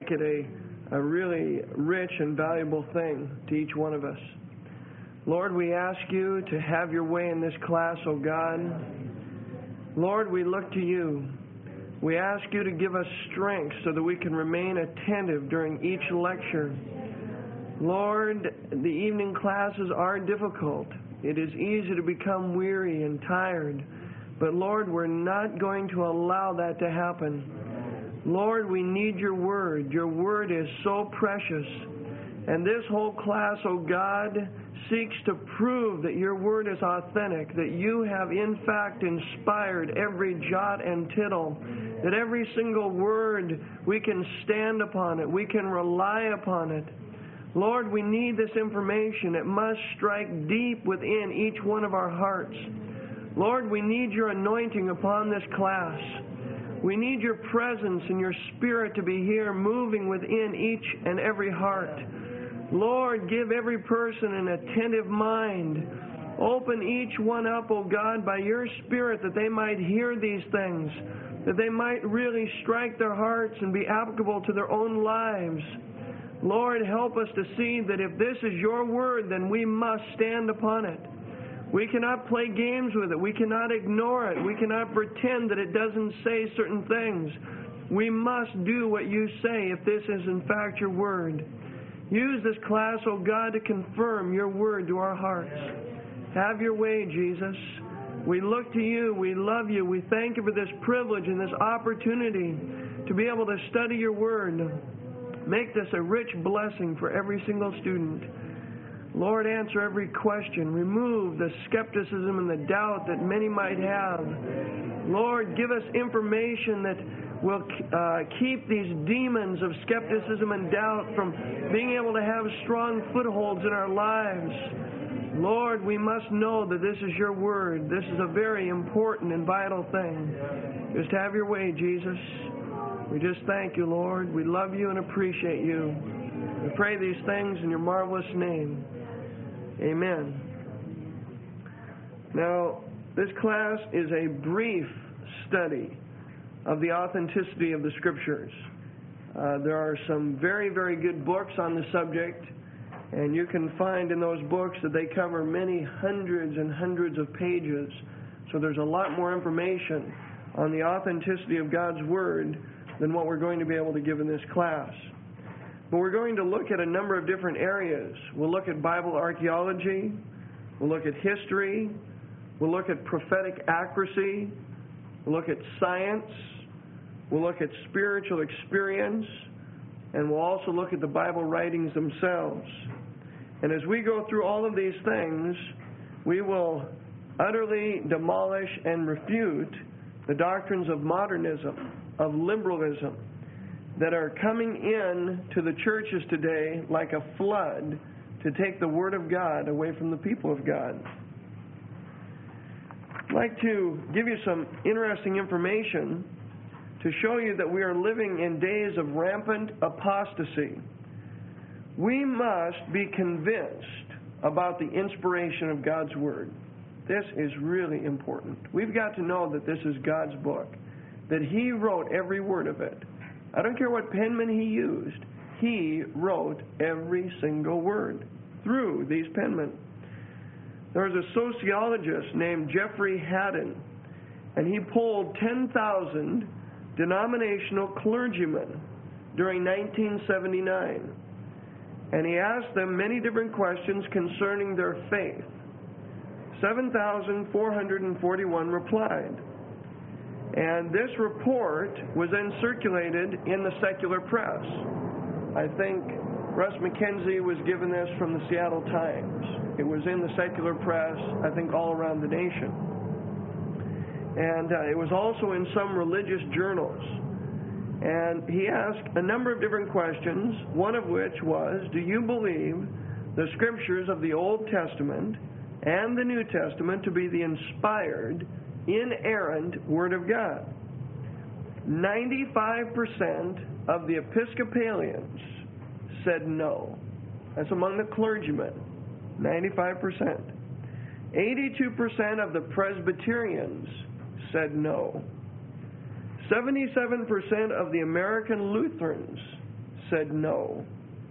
make it a really rich and valuable thing to each one of us. Lord, we ask you to have your way in this class, oh God. Lord, we look to you. We ask you to give us strength so that we can remain attentive during each lecture. Lord, the evening classes are difficult. It is easy to become weary and tired. But Lord, we're not going to allow that to happen. Lord, we need your word. Your word is so precious. And this whole class, oh God, seeks to prove that your word is authentic, that you have in fact inspired every jot and tittle, that every single word we can stand upon it, we can rely upon it. Lord, we need this information. It must strike deep within each one of our hearts. Lord, we need your anointing upon this class. We need your presence and your spirit to be here moving within each and every heart. Lord, give every person an attentive mind. Open each one up, O God, by your Spirit that they might hear these things, that they might really strike their hearts and be applicable to their own lives. Lord, help us to see that if this is your word, then we must stand upon it. We cannot play games with it. We cannot ignore it. We cannot pretend that it doesn't say certain things. We must do what you say if this is in fact your word. Use this class, O God, to confirm your word to our hearts. Have your way, Jesus. We look to you. We love you. We thank you for this privilege and this opportunity to be able to study your word. Make this a rich blessing for every single student. Lord, answer every question. Remove the skepticism and the doubt that many might have. Lord, give us information that will keep these demons of skepticism and doubt from being able to have strong footholds in our lives. Lord, we must know that this is your word. This is a very important and vital thing. Just have your way, Jesus. We just thank you, Lord. We love you and appreciate you. We pray these things in your marvelous name. Amen. Now, this class is a brief study of the authenticity of the Scriptures. There are some very, very good books on the subject, and you can find in those books that they cover many hundreds and hundreds of pages. So there's a lot more information on the authenticity of God's Word than what we're going to be able to give in this class. But we're going to look at a number of different areas. We'll look at Bible archaeology. We'll look at history. We'll look at prophetic accuracy. We'll look at science. We'll look at spiritual experience. And we'll also look at the Bible writings themselves. And as we go through all of these things, we will utterly demolish and refute the doctrines of modernism, of liberalism, that are coming in to the churches today like a flood to take the Word of God away from the people of God. I'd like to give you some interesting information to show you that we are living in days of rampant apostasy. We must be convinced about the inspiration of God's Word. This is really important. We've got to know that this is God's book, that He wrote every word of it. I don't care what penman He used. He wrote every single word through these penmen. There was a sociologist named Jeffrey Haddon, and he polled 10,000 denominational clergymen during 1979. And he asked them many different questions concerning their faith. 7,441 replied. And this report was then circulated in the secular press. I think Russ McKenzie was given this from the Seattle Times. It was in the secular press, I think, all around the nation. And it was also in some religious journals. And he asked a number of different questions, one of which was, do you believe the Scriptures of the Old Testament and the New Testament to be the inspired, inerrant Word of God? 95% of the Episcopalians said no. That's among the clergymen, 95%. 82% of the Presbyterians said no. 77% of the American Lutherans said no.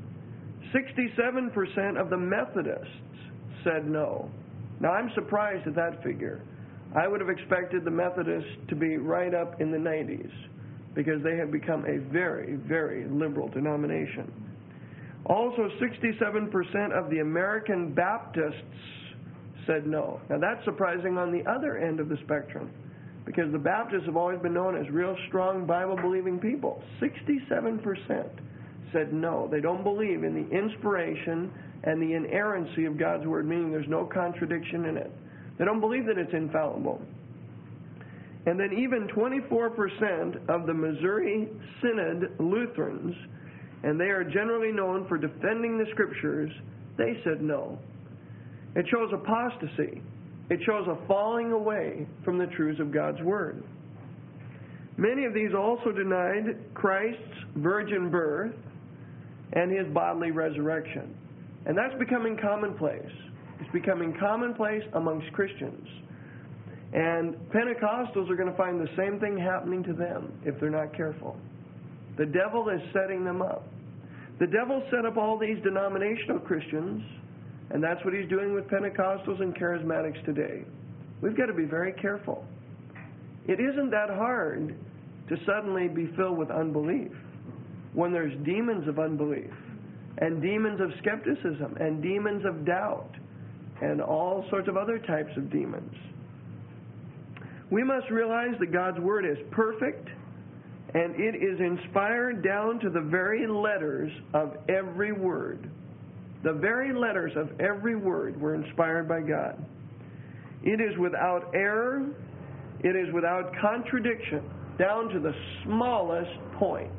67% of the Methodists said no. Now, I'm surprised at that figure. I would have expected the Methodists to be right up in the 90s because they have become a very, very liberal denomination. Also, 67% of the American Baptists said no. Now, that's surprising on the other end of the spectrum because the Baptists have always been known as real strong Bible-believing people. 67% said no. They don't believe in the inspiration and the inerrancy of God's Word, meaning there's no contradiction in it. They don't believe that it's infallible. And then even 24% of the Missouri Synod Lutherans, and they are generally known for defending the Scriptures, they said no. It shows apostasy. It shows a falling away from the truths of God's Word. Many of these also denied Christ's virgin birth and His bodily resurrection. And that's becoming commonplace. It's becoming commonplace amongst Christians. And Pentecostals are going to find the same thing happening to them if they're not careful. The devil is setting them up. The devil set up all these denominational Christians, and that's what he's doing with Pentecostals and charismatics today. We've got to be very careful. It isn't that hard to suddenly be filled with unbelief when there's demons of unbelief and demons of skepticism and demons of doubt and all sorts of other types of demons. We must realize that God's Word is perfect and it is inspired down to the very letters of every word. The very letters of every word were inspired by God. It is without error. It is without contradiction, down to the smallest point.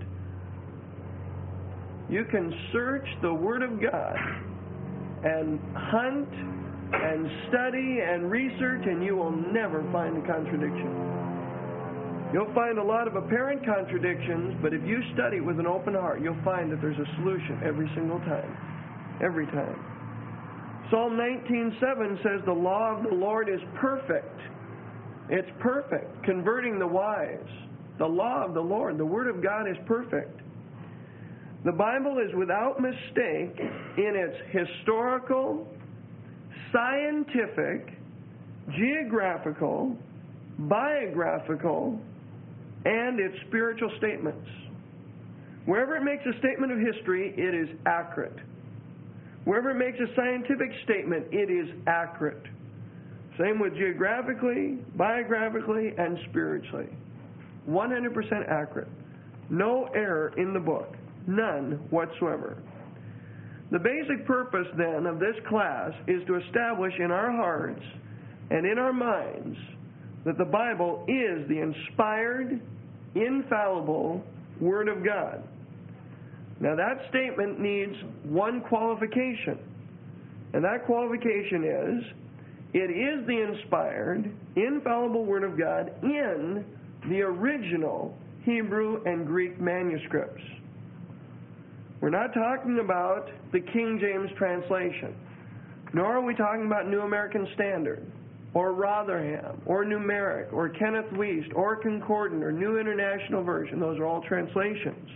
You can search the Word of God and hunt and study and research, and you will never find a contradiction. You'll find a lot of apparent contradictions, but if you study with an open heart, you'll find that there's a solution every single time. Every time. Psalm 19:7 says, "The law of the Lord is perfect." It's perfect, converting the wise. The law of the Lord, the Word of God, is perfect. The Bible is without mistake in its historical, scientific, geographical, biographical, and its spiritual statements. Wherever it makes a statement of history, it is accurate. Wherever it makes a scientific statement, it is accurate. Same with geographically, biographically, and spiritually. 100% accurate. No error in the book. None whatsoever. The basic purpose, then, of this class is to establish in our hearts and in our minds that the Bible is the inspired, infallible Word of God. Now, that statement needs one qualification, and that qualification is, it is the inspired, infallible Word of God in the original Hebrew and Greek manuscripts. We're not talking about the King James translation, nor are we talking about New American Standard, or Rotherham, or Numeric, or Kenneth Wuest, or Concordant, or New International Version. Those are all translations.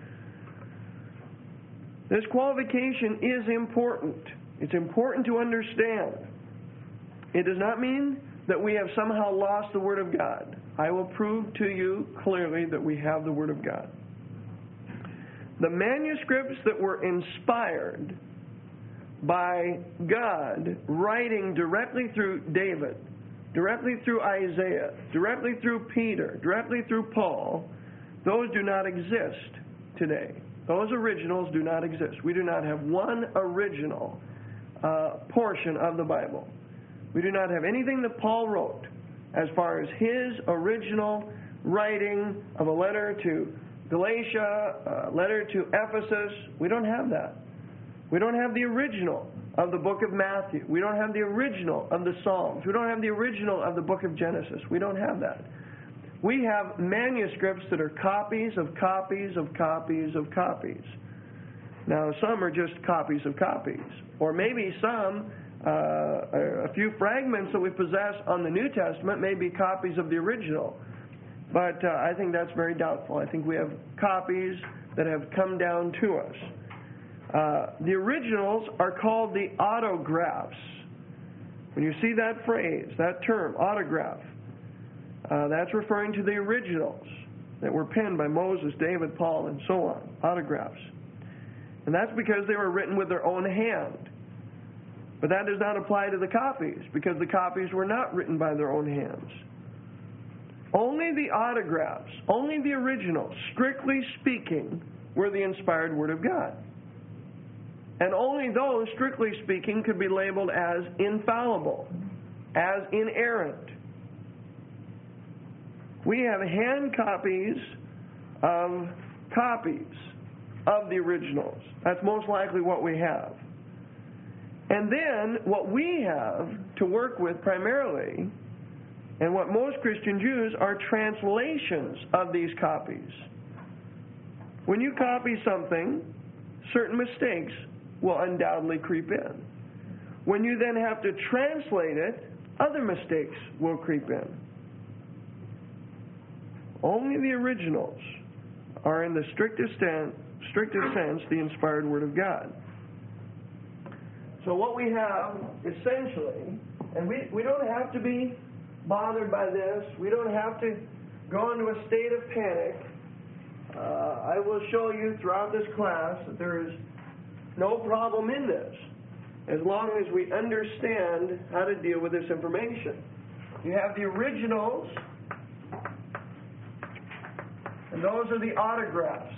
This qualification is important. It's important to understand. It does not mean that we have somehow lost the Word of God. I will prove to you clearly that we have the Word of God. The manuscripts that were inspired by God, writing directly through David, directly through Isaiah, directly through Peter, directly through Paul, those do not exist today. Those originals do not exist. We do not have one original portion of the Bible. We do not have anything that Paul wrote as far as his original writing of a letter to Galatia, a letter to Ephesus. We don't have that. We don't have the original of the book of Matthew. We don't have the original of the Psalms. We don't have the original of the book of Genesis. We don't have that. We have manuscripts that are copies of copies of copies of copies. Now, some are just copies of copies. Or maybe some, a few fragments that we possess on the New Testament may be copies of the original. But I think that's very doubtful. I think we have copies that have come down to us. The originals are called the autographs. When you see that phrase, that term, autograph, that's referring to the originals that were penned by Moses, David, Paul, and so on, autographs. And that's because they were written with their own hand. But that does not apply to the copies, because the copies were not written by their own hands. Only the autographs, only the originals, strictly speaking, were the inspired Word of God. And only those, strictly speaking, could be labeled as infallible, as inerrant. We have hand copies of the originals. That's most likely what we have. And then what we have to work with primarily, and what most Christians use, are translations of these copies. When you copy something, certain mistakes will undoubtedly creep in. When you then have to translate it, other mistakes will creep in. Only the originals are, in the strictest sense, the inspired Word of God. So what we have, essentially, and we don't have to be bothered by this. We don't have to go into a state of panic. I will show you throughout this class that there is no problem in this, as long as we understand how to deal with this information. You have the originals, and those are the autographs.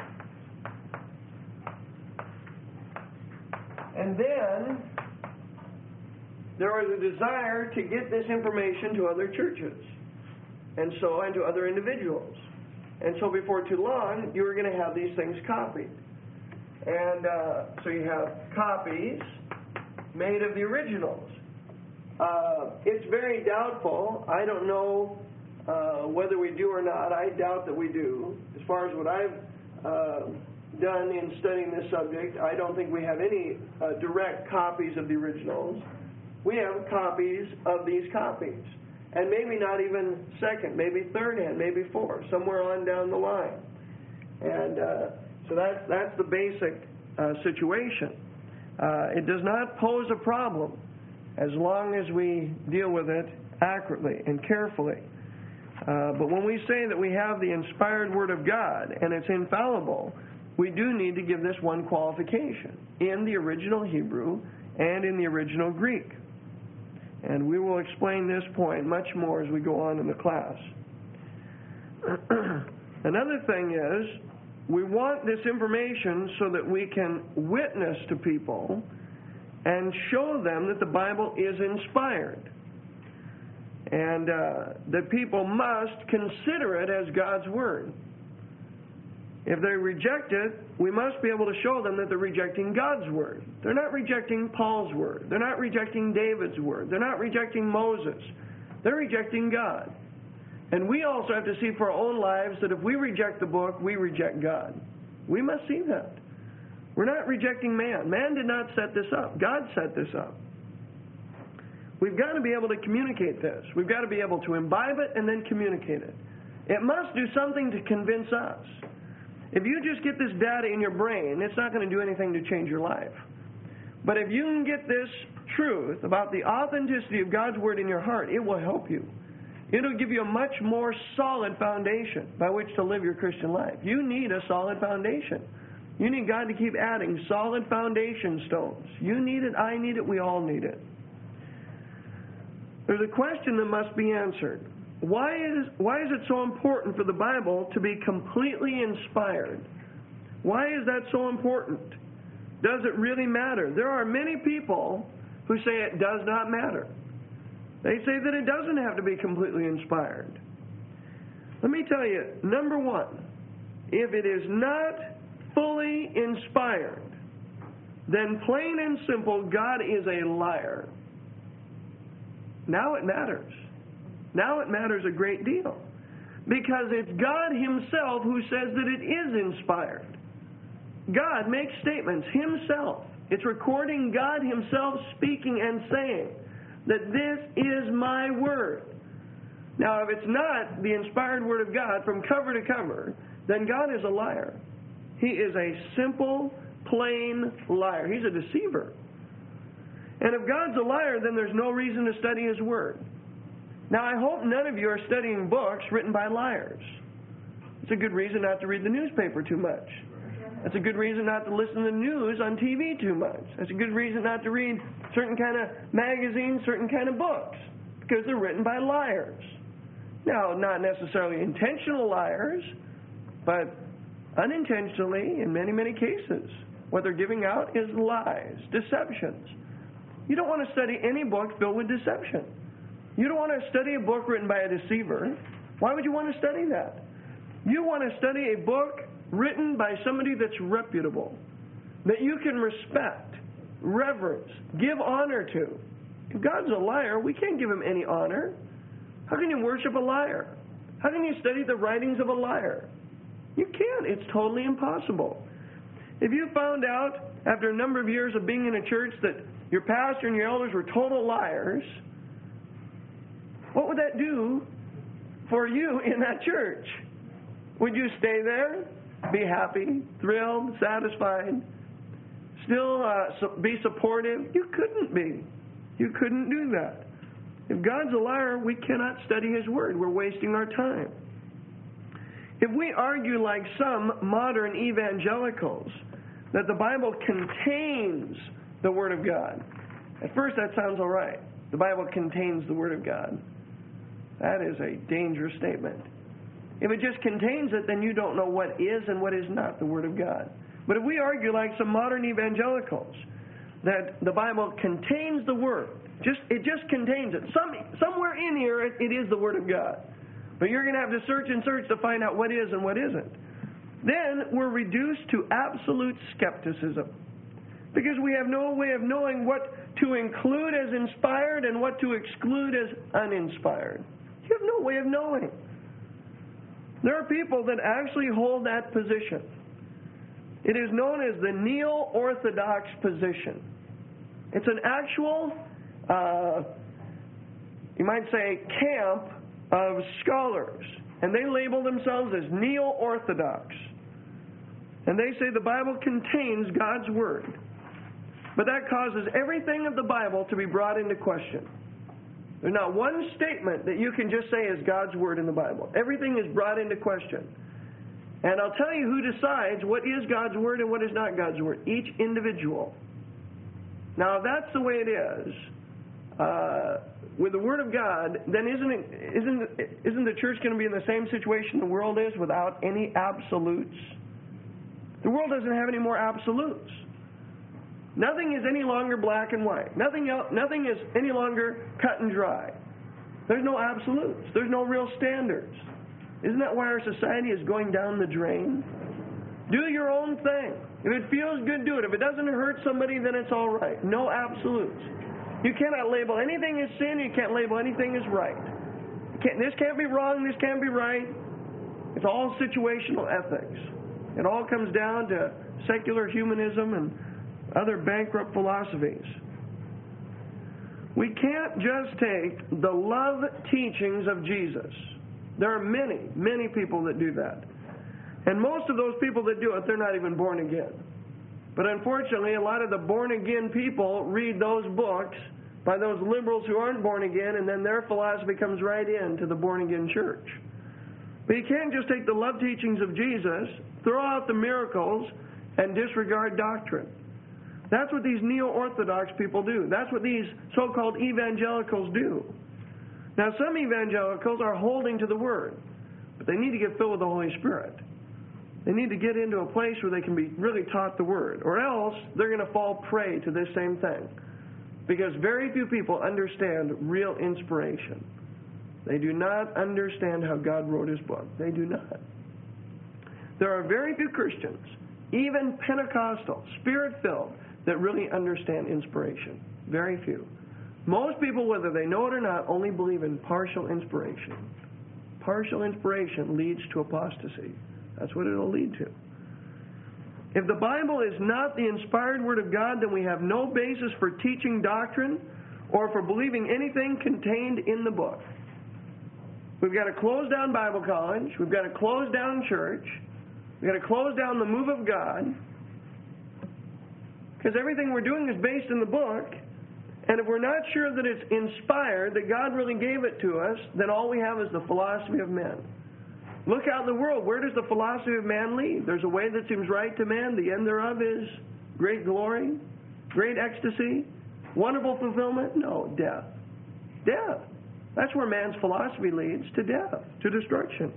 And then there is a desire to get this information to other churches, and to other individuals. And so before too long, you are going to have these things copied. And so you have copies made of the originals. It's very doubtful. I don't know whether we do or not. I doubt that we do. As far as what I've done in studying this subject, I don't think we have any direct copies of the originals. We have copies of these copies. And maybe not even second, maybe third hand, maybe fourth, somewhere on down the line. And so that's the basic situation. It does not pose a problem as long as we deal with it accurately and carefully. But when we say that we have the inspired Word of God and it's infallible, we do need to give this one qualification in the original Hebrew and in the original Greek. And we will explain this point much more as we go on in the class. Another thing is, we want this information so that we can witness to people and show them that the Bible is inspired. And that people must consider it as God's Word. If they reject it, we must be able to show them that they're rejecting God's Word. They're not rejecting Paul's Word. They're not rejecting David's Word. They're not rejecting Moses. They're rejecting God. And we also have to see for our own lives that if we reject the book, we reject God. We must see that. We're not rejecting man. Man did not set this up. God set this up. We've got to be able to communicate this. We've got to be able to imbibe it and then communicate it. It must do something to convince us. If you just get this data in your brain, it's not going to do anything to change your life. But if you can get this truth about the authenticity of God's Word in your heart, it will help you. It'll give you a much more solid foundation by which to live your Christian life. You need a solid foundation. You need God to keep adding solid foundation stones. You need it, I need it, we all need it. There's a question that must be answered. Why is it so important for the Bible to be completely inspired? Why is that so important? Does it really matter? There are many people who say it does not matter. They say that it doesn't have to be completely inspired. Let me tell you, number one, if it is not fully inspired, then plain and simple, God is a liar. Now it matters. Now it matters a great deal. Because it's God Himself who says that it is inspired. God makes statements Himself. It's recording God Himself speaking and saying that this is my Word. Now, if it's not the inspired Word of God from cover to cover, then God is a liar. He is a simple, plain liar. He's a deceiver. And if God's a liar, then there's no reason to study His Word. Now, I hope none of you are studying books written by liars. It's a good reason not to read the newspaper too much. That's a good reason not to listen to the news on TV too much. That's a good reason not to read certain kind of magazines, certain kind of books, because they're written by liars. Now, not necessarily intentional liars, but unintentionally in many, many cases. What they're giving out is lies, deceptions. You don't want to study any book filled with deception. You don't want to study a book written by a deceiver. Why would you want to study that? You want to study a book written by somebody that's reputable, that you can respect, reverence, give honor to. If God's a liar, we can't give Him any honor. How can you worship a liar? How can you study the writings of a liar? You can't. It's totally impossible. If you found out after a number of years of being in a church that your pastor and your elders were total liars, what would that do for you in that church? Would you stay there, be happy, thrilled, satisfied, still be supportive? You couldn't be. You couldn't do that. If God's a liar, we cannot study His Word. We're wasting our time. If we argue like some modern evangelicals that the Bible contains the Word of God, at first that sounds all right. The Bible contains the Word of God. That is a dangerous statement. If it just contains it, then you don't know what is and what is not the Word of God. But if we argue like some modern evangelicals that the Bible contains the Word, it just contains it. Somewhere in here it is the Word of God. But you're going to have to search and search to find out what is and what isn't. Then we're reduced to absolute skepticism, because we have no way of knowing what to include as inspired and what to exclude as uninspired. You have no way of knowing. There are people that actually hold that position. It is known as the neo-orthodox position. It's an actual, you might say, camp of scholars, and they label themselves as neo-orthodox. And they say the Bible contains God's Word. But that causes everything of the Bible to be brought into question. There's not one statement that you can just say is God's Word in the Bible. Everything is brought into question. And I'll tell you who decides what is God's Word and what is not God's Word. Each individual. Now, if that's the way it is, with the Word of God, then isn't the church going to be in the same situation the world is without any absolutes? The world doesn't have any more absolutes. Nothing is any longer black and white. Nothing is any longer cut and dry. There's no absolutes. There's no real standards. Isn't that why our society is going down the drain? Do your own thing. If it feels good, do it. If it doesn't hurt somebody, then it's all right. No absolutes. You cannot label anything as sin. You can't label anything as right. This can't be wrong. This can't be right. It's all situational ethics. It all comes down to secular humanism and other bankrupt philosophies. We can't just take the love teachings of Jesus. There are many, many people that do that. And most of those people that do it, they're not even born again. But unfortunately, a lot of the born-again people read those books by those liberals who aren't born again, and then their philosophy comes right into the born-again church. But you can't just take the love teachings of Jesus, throw out the miracles, and disregard doctrine. That's what these neo-orthodox people do. That's what these so-called evangelicals do. Now, some evangelicals are holding to the Word, but they need to get filled with the Holy Spirit. They need to get into a place where they can be really taught the Word, or else they're going to fall prey to this same thing. Because very few people understand real inspiration. They do not understand how God wrote His book. They do not. There are very few Christians, even Pentecostal, Spirit-filled, that really understand inspiration. Very few. Most people, whether they know it or not, only believe in partial inspiration. Partial inspiration leads to apostasy. That's what it'll lead to. If the Bible is not the inspired Word of God, then we have no basis for teaching doctrine or for believing anything contained in the book. We've got to close down Bible college. We've got to close down church. We've got to close down the move of God, because everything we're doing is based in the book. And if we're not sure that it's inspired, that God really gave it to us, then all we have is the philosophy of men. Look out in the world. Where does the philosophy of man lead? There's a way that seems right to man. The end thereof is great glory, great ecstasy, wonderful fulfillment. No, death. Death. That's where man's philosophy leads, to death, to destruction.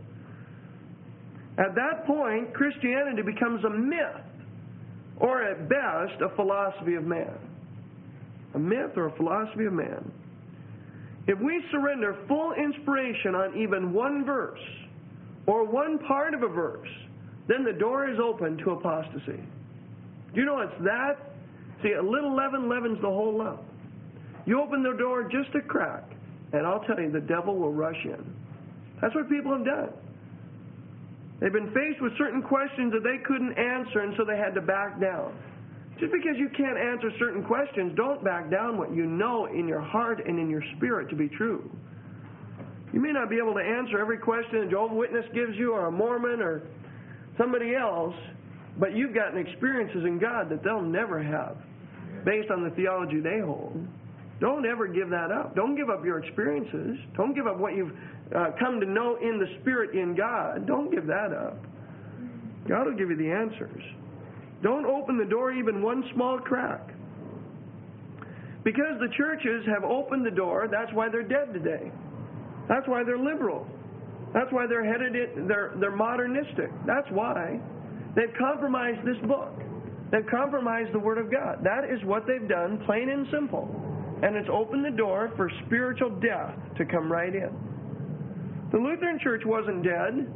At that point, Christianity becomes a myth, or at best, a philosophy of man. A myth or a philosophy of man. If we surrender full inspiration on even one verse or one part of a verse, then the door is open to apostasy. Do you know it's that? See, a little leaven leavens the whole lump. You open the door just a crack, and I'll tell you, the devil will rush in. That's what people have done. They've been faced with certain questions that they couldn't answer, and so they had to back down. Just because you can't answer certain questions, don't back down what you know in your heart and in your spirit to be true. You may not be able to answer every question a Jehovah's Witness gives you, or a Mormon, or somebody else, but you've gotten experiences in God that they'll never have, based on the theology they hold. Don't ever give that up. Don't give up your experiences. Don't give up what you've come to know in the Spirit in God. Don't give that up. God will give you the answers. Don't open the door even one small crack. Because the churches have opened the door, that's why they're dead today. That's why they're liberal. That's why they're they're modernistic. That's why they've compromised this book. They've compromised the Word of God. That is what they've done, plain and simple. And it's opened the door for spiritual death to come right in. The Lutheran Church wasn't dead.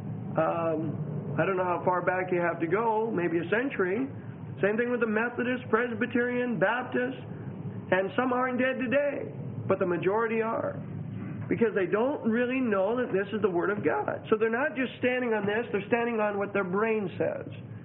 I don't know how far back you have to go, maybe a century. Same thing with the Methodist, Presbyterian, Baptist, and some aren't dead today, but the majority are, because they don't really know that this is the Word of God. So they're not just standing on this, they're standing on what their brain says.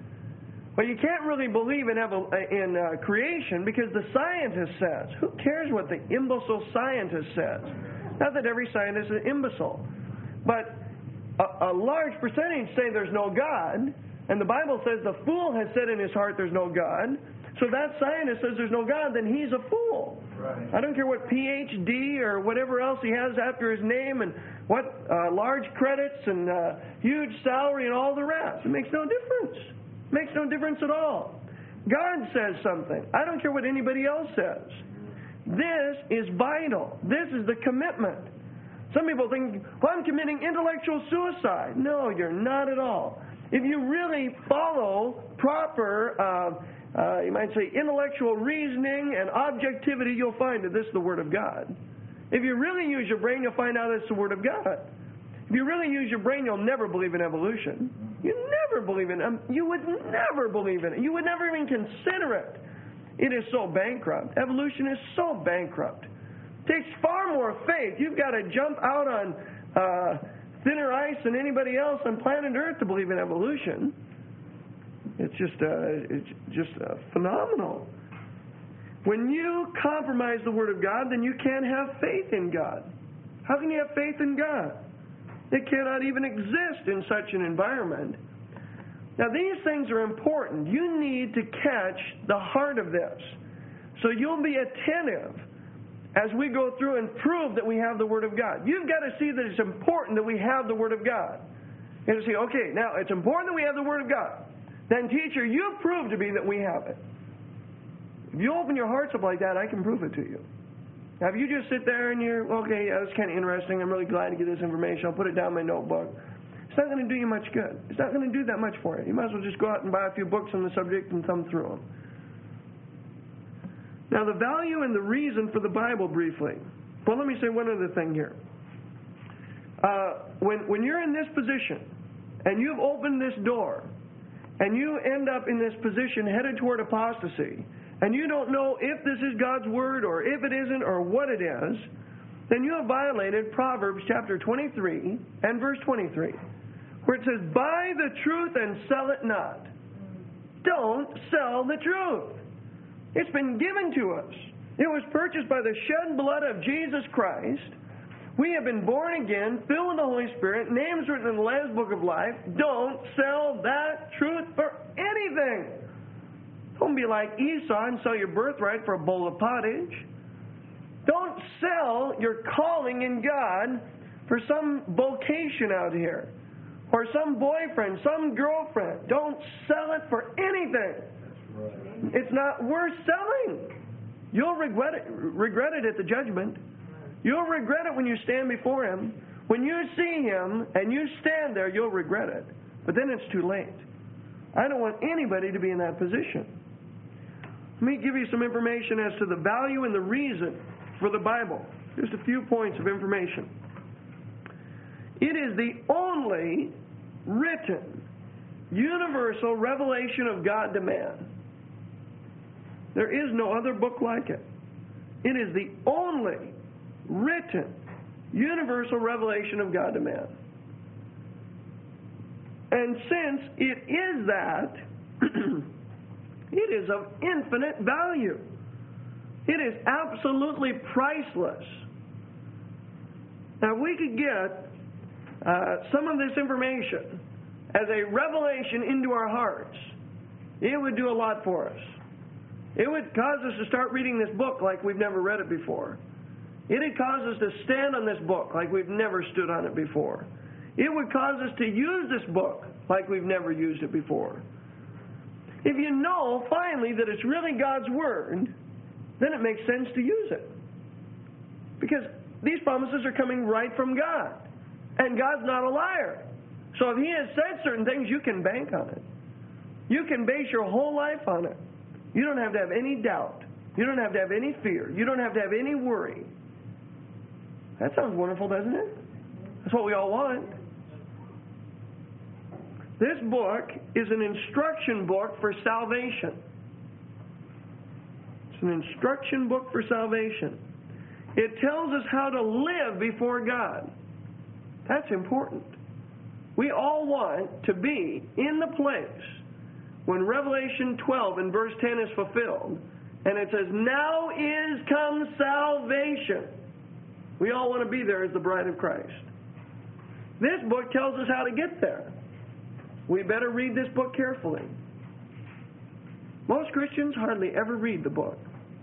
But you can't really believe in creation because the scientist says. Who cares what the imbecile scientist says? Not that every scientist is an imbecile, but a large percentage say there's no God, and the Bible says the fool has said in his heart there's no God. So that scientist says there's no God, then he's a fool. Right. I don't care what PhD or whatever else he has after his name and what large credits and huge salary and all the rest. It makes no difference. It makes no difference at all. God says something. I don't care what anybody else says. This is vital. This is the commitment. Some people think, well, I'm committing intellectual suicide. No, you're not at all. If you really follow proper, you might say, intellectual reasoning and objectivity, you'll find that this is the Word of God. If you really use your brain, you'll find out it's the Word of God. If you really use your brain, you'll never believe in evolution. You never believe in it. You would never believe in it. You would never even consider it. It is so bankrupt. Evolution is so bankrupt. It takes far more faith. You've got to jump out on thinner ice than anybody else on planet Earth to believe in evolution. It's just phenomenal. When you compromise the Word of God, then you can't have faith in God. How can you have faith in God? It cannot even exist in such an environment. Now, these things are important. You need to catch the heart of this. So you'll be attentive as we go through and prove that we have the Word of God. You've got to see that it's important that we have the Word of God. You have to say, okay, now it's important that we have the Word of God. Then, teacher, you prove to me that we have it. If you open your hearts up like that, I can prove it to you. Now, if you just sit there and you're, okay, that's kind of interesting. I'm really glad to get this information. I'll put it down in my notebook. It's not going to do you much good. It's not going to do that much for you. You might as well just go out and buy a few books on the subject and thumb through them. Now, the value and the reason for the Bible, briefly. Well, let me say one other thing here. When you're in this position, and you've opened this door, and you end up in this position headed toward apostasy, and you don't know if this is God's Word or if it isn't or what it is, then you have violated Proverbs chapter 23 and verse 23, where it says, buy the truth and sell it not. Don't sell the truth. It's been given to us. It was purchased by the shed blood of Jesus Christ. We have been born again, filled with the Holy Spirit, names written in the Lamb's Book of Life. Don't sell that truth for anything. Don't be like Esau and sell your birthright for a bowl of pottage. Don't sell your calling in God for some vocation out here, or some boyfriend, some girlfriend. Don't sell it for anything. That's right. It's not worth selling. You'll regret it at the judgment. You'll regret it when you stand before Him. When you see Him and you stand there, you'll regret it. But then it's too late. I don't want anybody to be in that position. Let me give you some information as to the value and the reason for the Bible. Just a few points of information. It is the only written, universal revelation of God to man. There is no other book like it. It is the only written, universal revelation of God to man. And since it is that, it is of infinite value. It is absolutely priceless. Now, if we could get some of this information as a revelation into our hearts, it would do a lot for us. It would cause us to start reading this book like we've never read it before. It would cause us to stand on this book like we've never stood on it before. It would cause us to use this book like we've never used it before. If you know finally that it's really God's Word, then it makes sense to use it. Because these promises are coming right from God. And God's not a liar. So if He has said certain things, you can bank on it. You can base your whole life on it. You don't have to have any doubt. You don't have to have any fear. You don't have to have any worry. That sounds wonderful, doesn't it? That's what we all want. This book is an instruction book for salvation. It's an instruction book for salvation. It tells us how to live before God. That's important. We all want to be in the place when Revelation 12 and verse 10 is fulfilled, and it says, "Now is come salvation." We all want to be there as the bride of Christ. This book tells us how to get there. We better read this book carefully. Most Christians hardly ever read the book.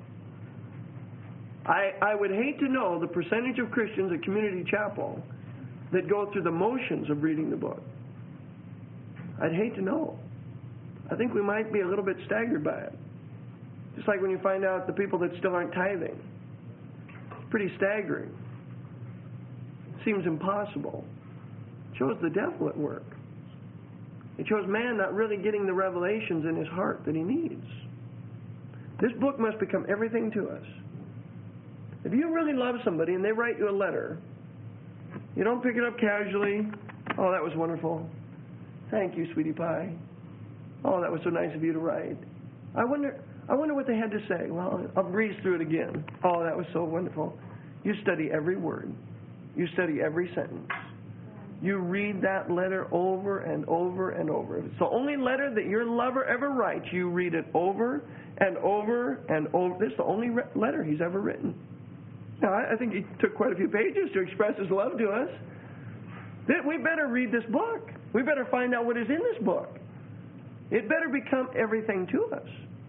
I would hate to know the percentage of Christians at Community Chapel that go through the motions of reading the book. I'd hate to know. I think we might be a little bit staggered by it. Just like when you find out the people that still aren't tithing. It's pretty staggering. It seems impossible. It shows the devil at work. It shows man not really getting the revelations in his heart that he needs. This book must become everything to us. If you really love somebody and they write you a letter, you don't pick it up casually. "Oh, that was wonderful. Thank you, sweetie pie. Oh, that was so nice of you to write. I wonder what they had to say. Well, I'll breeze through it again. Oh, that was so wonderful." You study every word. You study every sentence. You read that letter over and over and over. If it's the only letter that your lover ever writes, you read it over and over and over. This is the only letter he's ever written. Now, I think he took quite a few pages to express his love to us. We better read this book. We better find out what is in this book. It better become everything to us.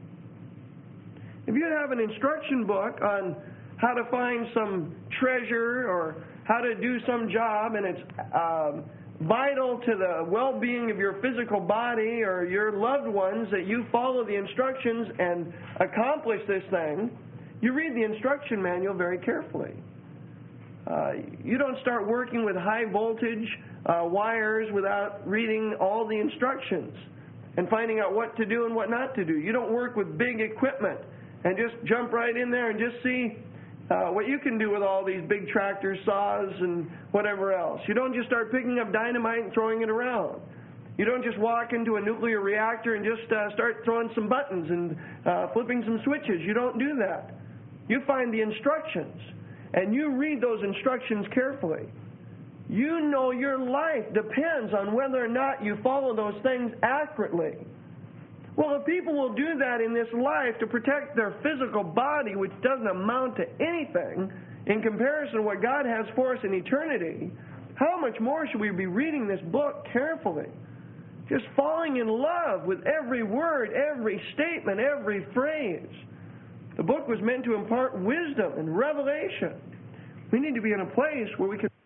If you have an instruction book on how to find some treasure or how to do some job, and it's vital to the well-being of your physical body or your loved ones that you follow the instructions and accomplish this thing, you read the instruction manual very carefully. You don't start working with high voltage wires without reading all the instructions and finding out what to do and what not to do. You don't work with big equipment and just jump right in there and just see what you can do with all these big tractors, saws, and whatever else. You don't just start picking up dynamite and throwing it around. You don't just walk into a nuclear reactor and just start throwing some buttons and flipping some switches. You don't do that. You find the instructions, and you read those instructions carefully. You know your life depends on whether or not you follow those things accurately. Well, if people will do that in this life to protect their physical body, which doesn't amount to anything in comparison to what God has for us in eternity, how much more should we be reading this book carefully? Just falling in love with every word, every statement, every phrase. The book was meant to impart wisdom and revelation. We need to be in a place where we can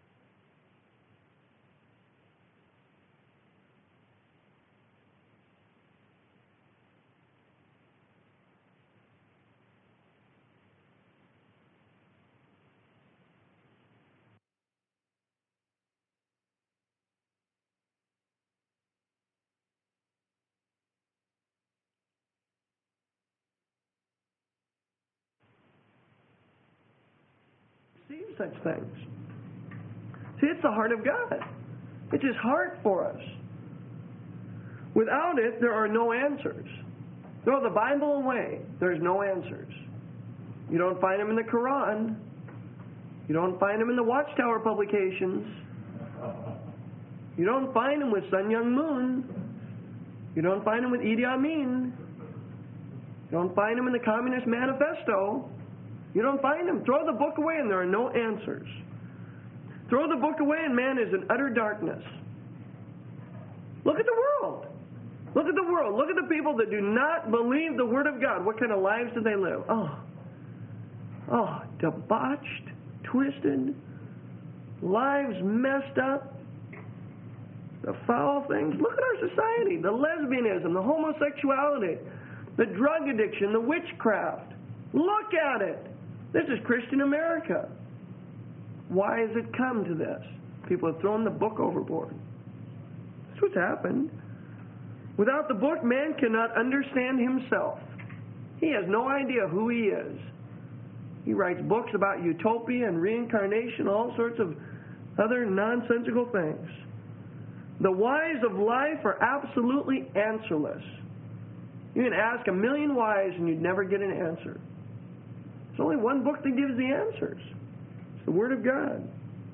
receive such things. See, it's the heart of God. It's His heart for us. Without it, there are no answers. Throw the Bible away, there's no answers. You don't find them in the Quran. You don't find them in the Watchtower publications. You don't find them with Sun Myung Moon. You don't find them with Idi Amin. You don't find them in the Communist Manifesto. You don't find them. Throw the book away and there are no answers. Throw the book away and man is in utter darkness. Look at the world. Look at the world. Look at the people that do not believe the Word of God. What kind of lives do they live? Oh, debauched, twisted, lives messed up, the foul things. Look at our society, the lesbianism, the homosexuality, the drug addiction, the witchcraft. Look at it. This is Christian America. Why has it come to this? People have thrown the book overboard. That's what's happened. Without the book, man cannot understand himself. He has no idea who he is. He writes books about utopia and reincarnation, all sorts of other nonsensical things. The whys of life are absolutely answerless. You can ask a million whys and you'd never get an answer. There's only one book that gives the answers. It's the Word of God.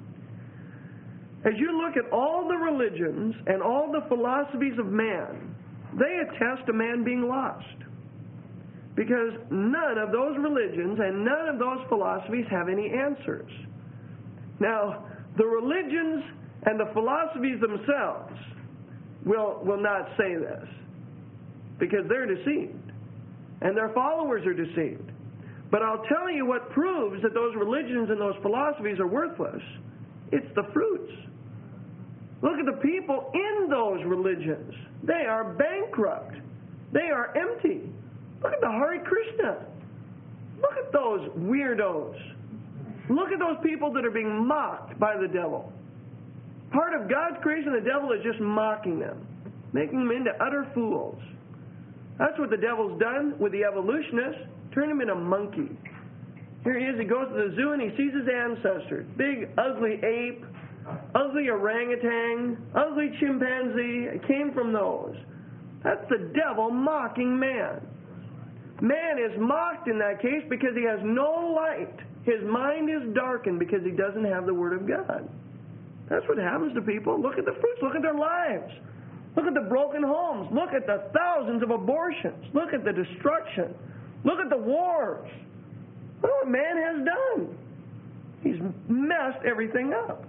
As you look at all the religions and all the philosophies of man, they attest to man being lost. Because none of those religions and none of those philosophies have any answers. Now, the religions and the philosophies themselves will not say this, because they're deceived, and their followers are deceived. But I'll tell you what proves that those religions and those philosophies are worthless. It's the fruits. Look at the people in those religions. They are bankrupt. They are empty. Look at the Hare Krishna. Look at those weirdos. Look at those people that are being mocked by the devil. Part of God's creation, the devil is just mocking them, making them into utter fools. That's what the devil's done with the evolutionists. Turn him into a monkey. Here he is. He goes to the zoo and he sees his ancestors. Big, ugly ape, ugly orangutan, ugly chimpanzee. It came from those. That's the devil mocking man. Man is mocked in that case because he has no light. His mind is darkened because he doesn't have the Word of God. That's what happens to people. Look at the fruits. Look at their lives. Look at the broken homes. Look at the thousands of abortions. Look at the destruction. Look at the wars. Look what man has done. He's messed everything up.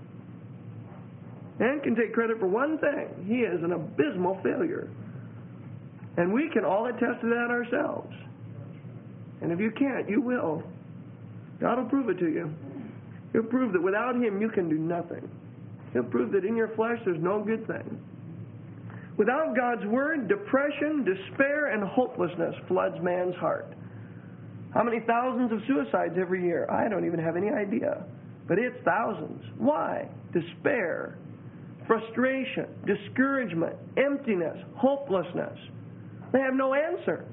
Man can take credit for one thing. He is an abysmal failure. And we can all attest to that ourselves. And if you can't, you will. God will prove it to you. He'll prove that without Him you can do nothing. He'll prove that in your flesh there's no good thing. Without God's Word, depression, despair, and hopelessness floods man's heart. How many thousands of suicides every year? I don't even have any idea. But it's thousands. Why? Despair, frustration, discouragement, emptiness, hopelessness. They have no answer.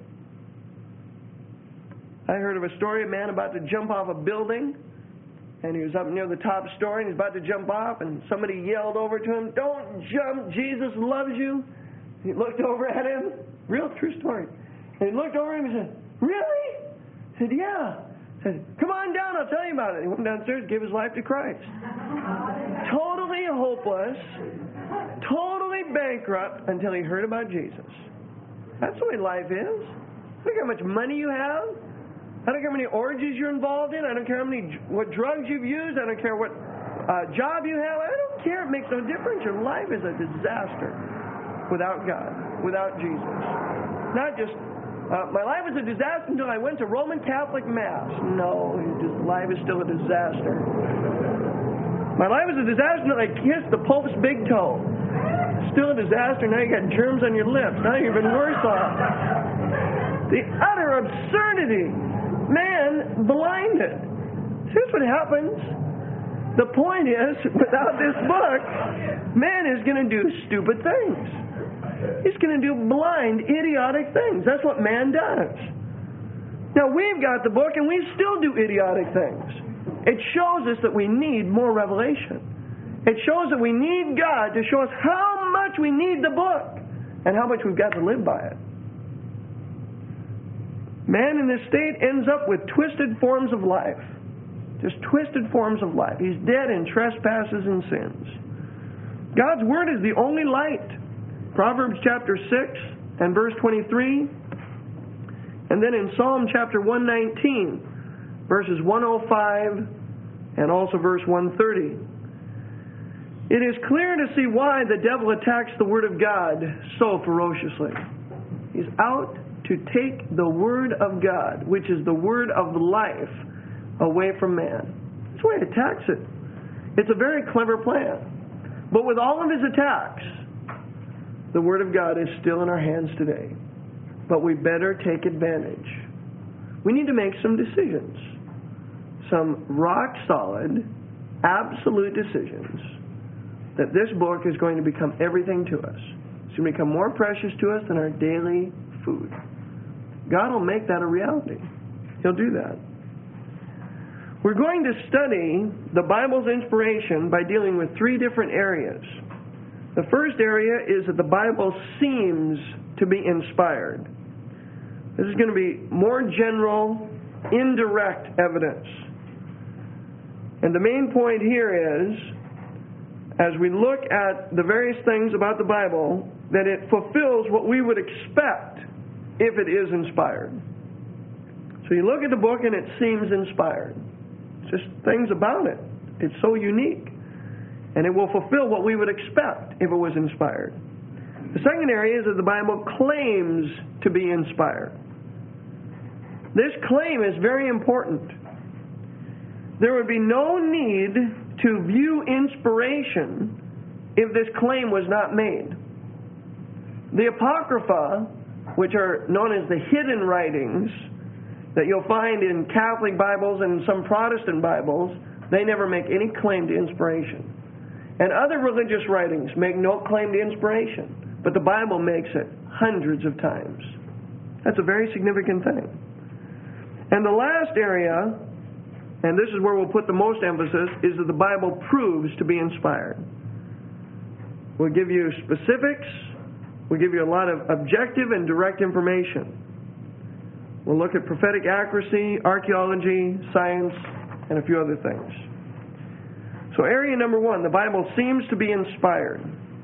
I heard of a story of a man about to jump off a building, and he was up near the top story, and he's about to jump off, and somebody yelled over to him, "Don't jump, Jesus loves you." He looked over at him, real true story, and he looked over at him and said, "Really?" He said, "Yeah." He said, "Come on down, I'll tell you about it." He went downstairs, gave his life to Christ. Totally hopeless, totally bankrupt until he heard about Jesus. That's the way life is. I don't care how much money you have. I don't care how many orgies you're involved in. I don't care what drugs you've used. I don't care what job you have. I don't care. It makes no difference. Your life is a disaster without God, without Jesus. Not just, my life was a disaster until I went to Roman Catholic Mass. No, life is still a disaster. My life was a disaster until I kissed the Pope's big toe. Still a disaster. Now you got germs on your lips. Now you're even worse off. The utter absurdity. Man blinded. Here's what happens. The point is, without this book, man is going to do stupid things. He's going to do blind, idiotic things. That's what man does. Now, we've got the book, and we still do idiotic things. It shows us that we need more revelation. It shows that we need God to show us how much we need the book and how much we've got to live by it. Man in this state ends up with twisted forms of life. Just twisted forms of life. He's dead in trespasses and sins. God's Word is the only light. Proverbs chapter 6 and verse 23. And then in Psalm chapter 119, verses 105 and also verse 130. It is clear to see why the devil attacks the Word of God so ferociously. He's out to take the Word of God, which is the Word of life, away from man. That's why he attacks it. It's a very clever plan. But with all of his attacks, the Word of God is still in our hands today. But we better take advantage. We need to make some decisions. Some rock-solid, absolute decisions that this book is going to become everything to us. It's going to become more precious to us than our daily food. God will make that a reality. He'll do that. We're going to study the Bible's inspiration by dealing with three different areas. The first area is that the Bible seems to be inspired. This is going to be more general, indirect evidence. And the main point here is, as we look at the various things about the Bible, that it fulfills what we would expect if it is inspired. So you look at the book and it seems inspired. It's just things about it. It's so unique. And it will fulfill what we would expect if it was inspired. The second area is that the Bible claims to be inspired. This claim is very important. There would be no need to view inspiration if this claim was not made. The Apocrypha, which are known as the hidden writings that you'll find in Catholic Bibles and some Protestant Bibles, they never make any claim to inspiration. And other religious writings make no claim to inspiration, but the Bible makes it hundreds of times. That's a very significant thing. And the last area, and this is where we'll put the most emphasis, is that the Bible proves to be inspired. We'll give you specifics. We'll give you a lot of objective and direct information. We'll look at prophetic accuracy, archaeology, science, and a few other things. So area number one, the Bible seems to be inspired.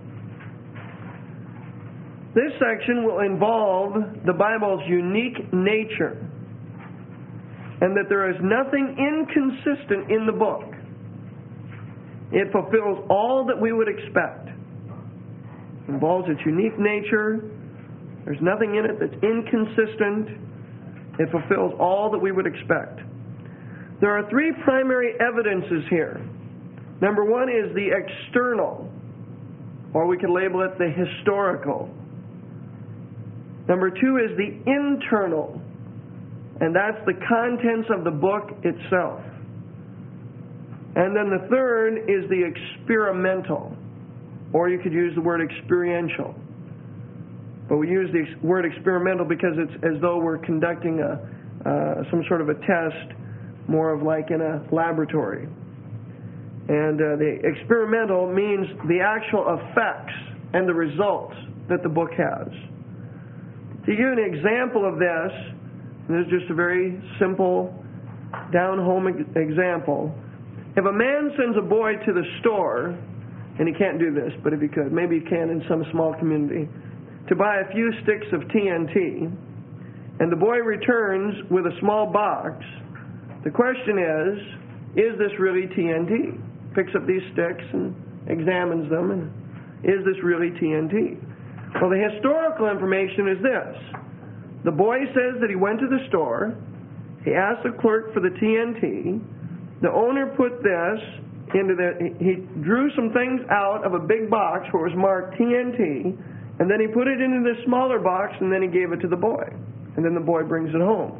This section will involve the Bible's unique nature, and that there is nothing inconsistent in the book. It fulfills all that we would expect. It involves its unique nature. There's nothing in it that's inconsistent. It fulfills all that we would expect. There are three primary evidences here. Number one is the external, or we could label it the historical. Number two is the internal, and that's the contents of the book itself. And then the third is the experimental, or you could use the word experiential. But we use the word experimental because it's as though we're conducting some sort of a test, more of like in a laboratory. And the experimental means the actual effects and the results that the book has. To give you an example of this, and this is just a very simple, down-home example. If a man sends a boy to the store, and he can't do this, but if he could, maybe he can in some small community. to buy a few sticks of TNT, and the boy returns with a small box. The question is this really TNT? Picks up these sticks and examines them, and is this really TNT? Well, the historical information is this. The boy says that he went to the store, he asked the clerk for the TNT, the owner put this into he drew some things out of a big box where it was marked TNT, and then he put it into this smaller box, and then he gave it to the boy. And then the boy brings it home.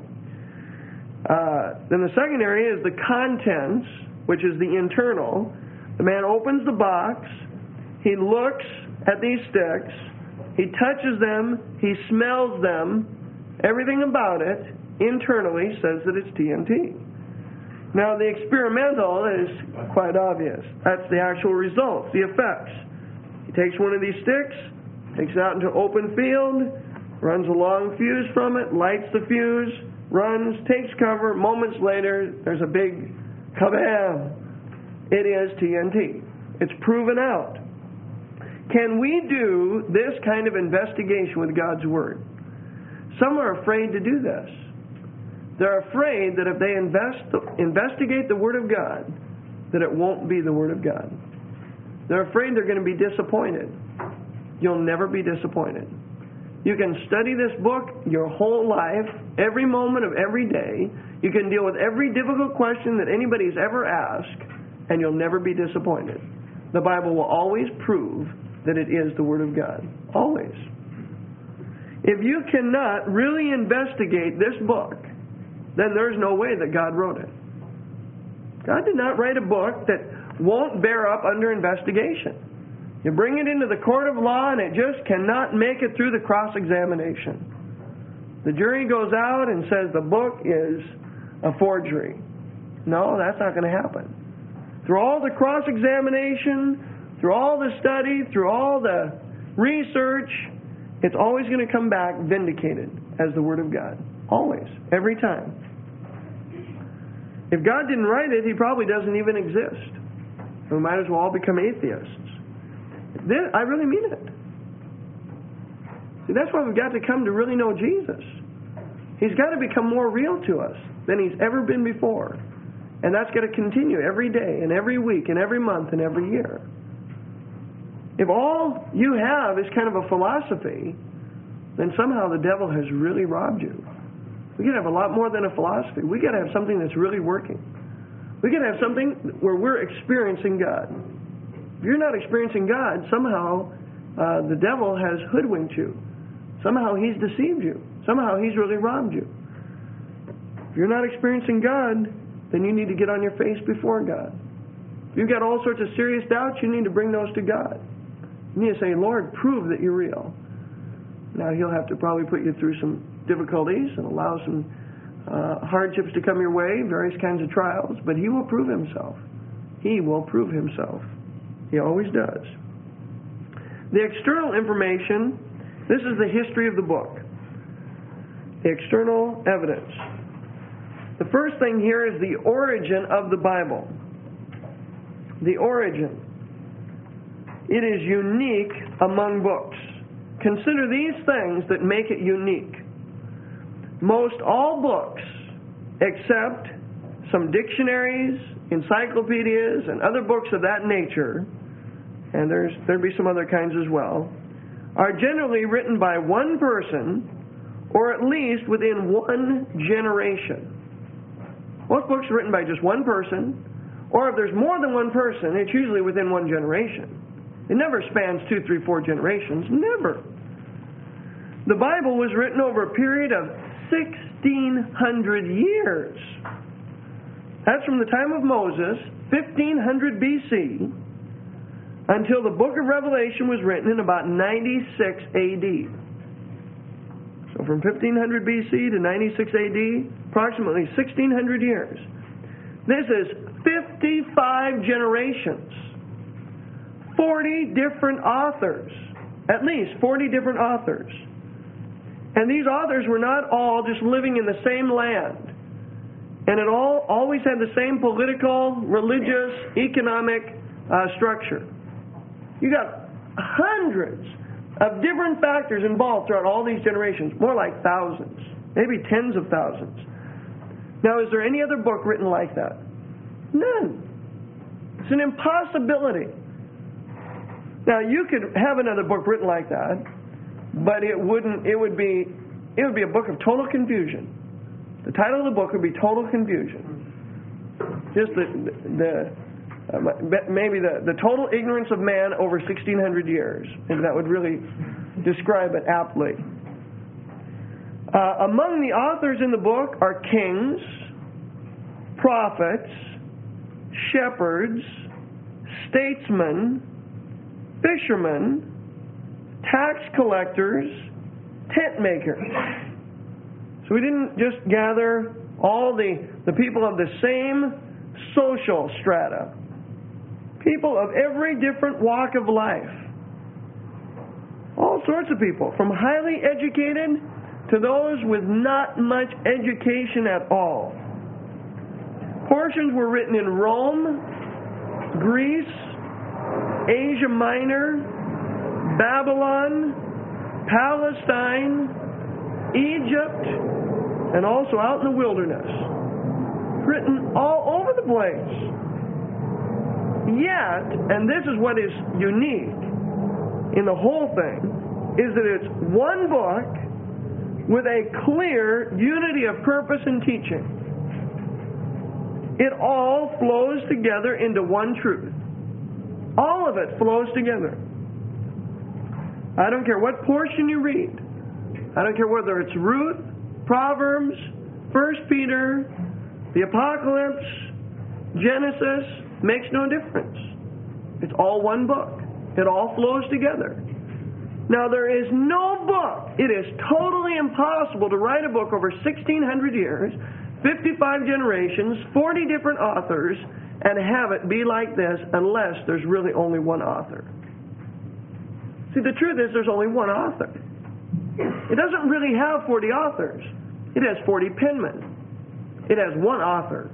Then the second area is the contents, which is the internal. The man opens the box, he looks at these sticks, he touches them, he smells them, everything about it internally says that it's TNT. Now the experimental is quite obvious. That's the actual results, the effects. He takes one of these sticks, takes it out into open field, runs a long fuse from it, lights the fuse, runs, takes cover. Moments later, there's a big kabam. It is TNT. It's proven out. Can we do this kind of investigation with God's Word? Some are afraid to do this. They're afraid that if they investigate the Word of God, that it won't be the Word of God. They're afraid they're going to be disappointed. You'll never be disappointed. You can study this book your whole life, every moment of every day. You can deal with every difficult question that anybody's ever asked, and you'll never be disappointed. The Bible will always prove that it is the Word of God. Always. If you cannot really investigate this book, then there's no way that God wrote it. God did not write a book that won't bear up under investigation. You bring it into the court of law and it just cannot make it through the cross-examination. The jury goes out and says the book is a forgery. No, that's not going to happen. Through all the cross-examination, through all the study, through all the research, it's always going to come back vindicated as the Word of God. Always. Every time. If God didn't write it, He probably doesn't even exist. We might as well all become atheists. I really mean it. See, that's why we've got to come to really know Jesus. He's got to become more real to us than He's ever been before. And that's got to continue every day and every week and every month and every year. If all you have is kind of a philosophy, then somehow the devil has really robbed you. We got to have a lot more than a philosophy. We got to have something that's really working. We got to have something where we're experiencing God. If you're not experiencing God, somehow the devil has hoodwinked you. Somehow he's deceived you. Somehow he's really robbed you. If you're not experiencing God, then you need to get on your face before God. If you've got all sorts of serious doubts, you need to bring those to God. You need to say, Lord, prove that you're real. Now, He'll have to probably put you through some difficulties and allow some hardships to come your way, various kinds of trials, but He will prove Himself. He will prove Himself. He always does. The external information, this is the history of the book. The external evidence. The first thing here is the origin of the Bible. The origin. It is unique among books. Consider these things that make it unique. Most all books, except some dictionaries, encyclopedias, and other books of that nature, and there'd be some other kinds as well, are generally written by one person, or at least within one generation. Most books are written by just one person, or if there's more than one person, it's usually within one generation. It never spans 2, 3, 4 generations. Never. The Bible was written over a period of 1,600 years. That's from the time of Moses, 1500 BC, until the book of Revelation was written in about 96 AD. So from 1500 BC to 96 AD, approximately 1,600 years. This is 55 generations. 40 different authors. At least 40 different authors. And these authors were not all just living in the same land. And it all always had the same political, religious, economic structure. You got hundreds, of different factors involved throughout all these generations, more like thousands, maybe tens of thousands. Now, is there any other book written like that? None. It's an impossibility. Now, you could have another book written like that, but it would be a book of total confusion. The title of the book would be Total Confusion. Just maybe the total ignorance of man over 1,600 years. Maybe that would really describe it aptly. Among the authors in the book are kings, prophets, shepherds, statesmen, fishermen, tax collectors, tent makers. So we didn't just gather all the people of the same social strata. People of every different walk of life. All sorts of people, from highly educated to those with not much education at all. Portions were written in Rome, Greece, Asia Minor, Babylon, Palestine, Egypt, and also out in the wilderness. Written all over the place. Yet, and this is what is unique in the whole thing, is that it's one book with a clear unity of purpose and teaching. It all flows together into one truth. All of it flows together. I don't care what portion you read. I don't care whether it's Ruth, Proverbs, 1 Peter, the Apocalypse, Genesis, makes no difference. It's all one book. It all flows together. Now, there is no book. It is totally impossible to write a book over 1,600 years, 55 generations, 40 different authors, and have it be like this unless there's really only one author. See, the truth is there's only one author. It doesn't really have 40 authors. It has 40 penmen. It has one author.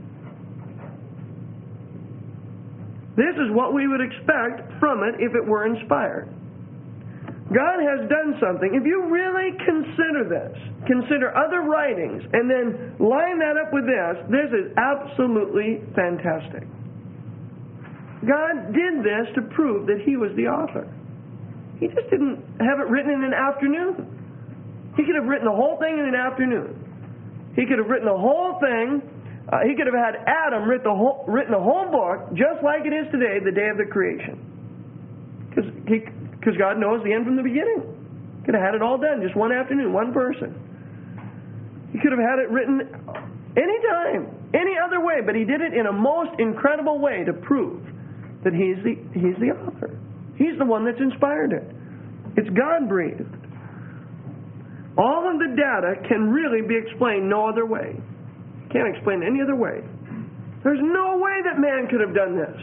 This is what we would expect from it if it were inspired. God has done something. If you really consider this, consider other writings, and then line that up with this is absolutely fantastic. God did this to prove that He was the author. He just didn't have it written in an afternoon. He could have written the whole thing in an afternoon. He could have written the whole thing. He could have had Adam written the whole book just like it is today, the day of the creation. Because God knows the end from the beginning. Could have had it all done just one afternoon, one person. He could have had it written any time, any other way, but He did it in a most incredible way to prove that He's the author. He's the one that's inspired it. It's God-breathed. All of the data can really be explained no other way. Can't explain any other way. There's no way that man could have done this.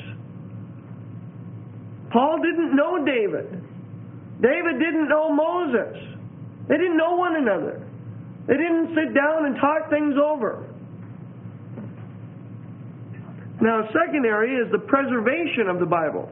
Paul didn't know David. David didn't know Moses. They didn't know one another. They didn't sit down and talk things over. Now, second area is the preservation of the Bible.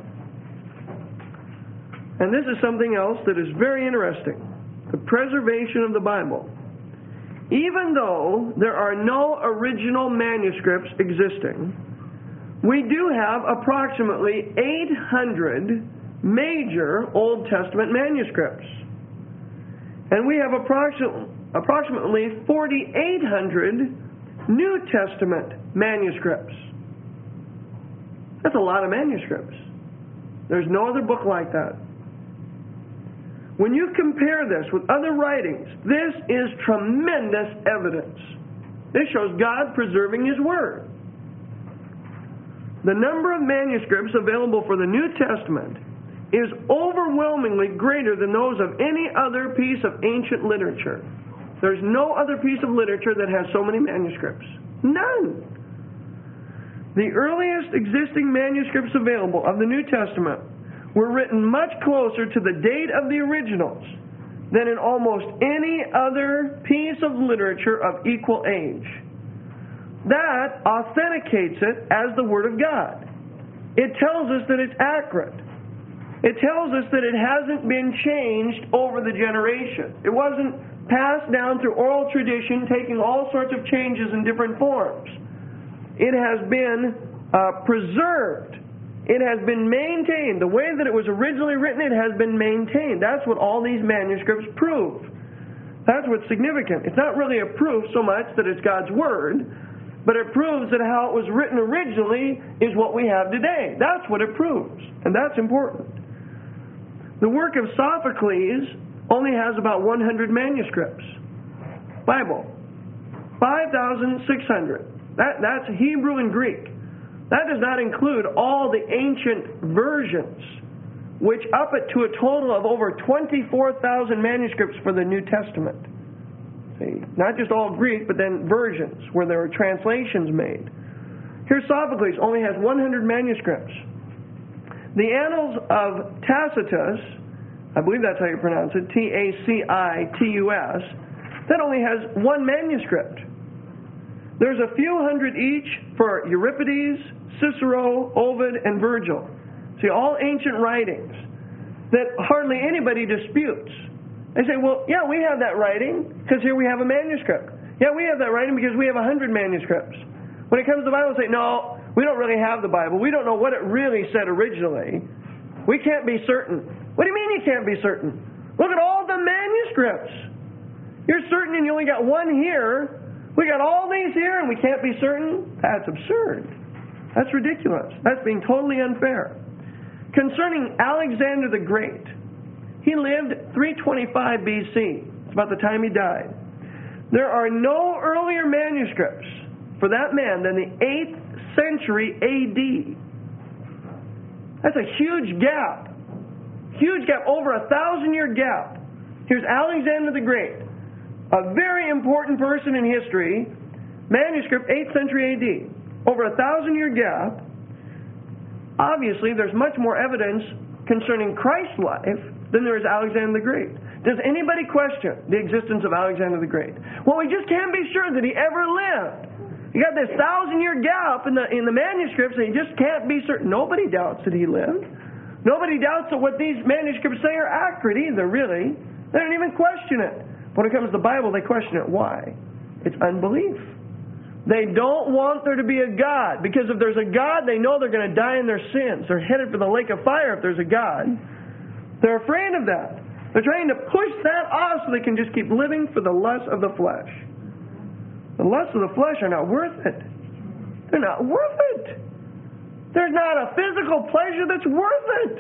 And this is something else that is very interesting. The preservation of the Bible. Even though there are no original manuscripts existing, we do have approximately 800 major Old Testament manuscripts. And we have approximately 4,800 New Testament manuscripts. That's a lot of manuscripts. There's no other book like that. When you compare this with other writings, this is tremendous evidence. This shows God preserving His Word. The number of manuscripts available for the New Testament is overwhelmingly greater than those of any other piece of ancient literature. There's no other piece of literature that has so many manuscripts. None. The earliest existing manuscripts available of the New Testament were written much closer to the date of the originals than in almost any other piece of literature of equal age. That authenticates it as the Word of God. It tells us that it's accurate. It tells us that it hasn't been changed over the generation. It wasn't passed down through oral tradition, taking all sorts of changes in different forms. It has been preserved. It has been maintained. The way that it was originally written, it has been maintained. That's what all these manuscripts prove. That's what's significant. It's not really a proof so much that it's God's Word, but it proves that how it was written originally is what we have today. That's what it proves, and that's important. The work of Sophocles only has about 100 manuscripts. Bible, 5,600. That's Hebrew and Greek. That does not include all the ancient versions, which up it to a total of over 24,000 manuscripts for the New Testament. See, not just all Greek, but then versions where there are translations made. Here Sophocles only has 100 manuscripts. The Annals of Tacitus, I believe that's how you pronounce it, Tacitus, that only has one manuscript. There's a few hundred each for Euripides, Cicero, Ovid, and Virgil. See, all ancient writings that hardly anybody disputes. They say, well, yeah, we have that writing because here we have a manuscript. Yeah, we have that writing because we have 100 manuscripts. When it comes to the Bible, they say, no, we don't really have the Bible. We don't know what it really said originally. We can't be certain. What do you mean you can't be certain? Look at all the manuscripts. You're certain and you only got one here. We got all these here and we can't be certain? That's absurd. That's ridiculous. That's being totally unfair. Concerning Alexander the Great, he lived 325 BC. It's about the time he died. There are no earlier manuscripts for that man than the 8th century AD. That's a huge gap. Huge gap, over 1,000-year gap. Here's Alexander the Great, a very important person in history, manuscript 8th century AD. Over 1,000-year gap. Obviously, there's much more evidence concerning Christ's life than there is Alexander the Great. Does anybody question the existence of Alexander the Great? Well, we just can't be sure that he ever lived. You got this 1,000-year gap in the manuscripts, and you just can't be certain. Nobody doubts that he lived. Nobody doubts that what these manuscripts say are accurate either, really. They don't even question it. When it comes to the Bible, they question it. Why? It's unbelief. They don't want there to be a God, because if there's a God, they know they're going to die in their sins. They're headed for the lake of fire if there's a God. They're afraid of that. They're trying to push that off so they can just keep living for the lusts of the flesh. The lusts of the flesh are not worth it. They're not worth it. There's not a physical pleasure that's worth it.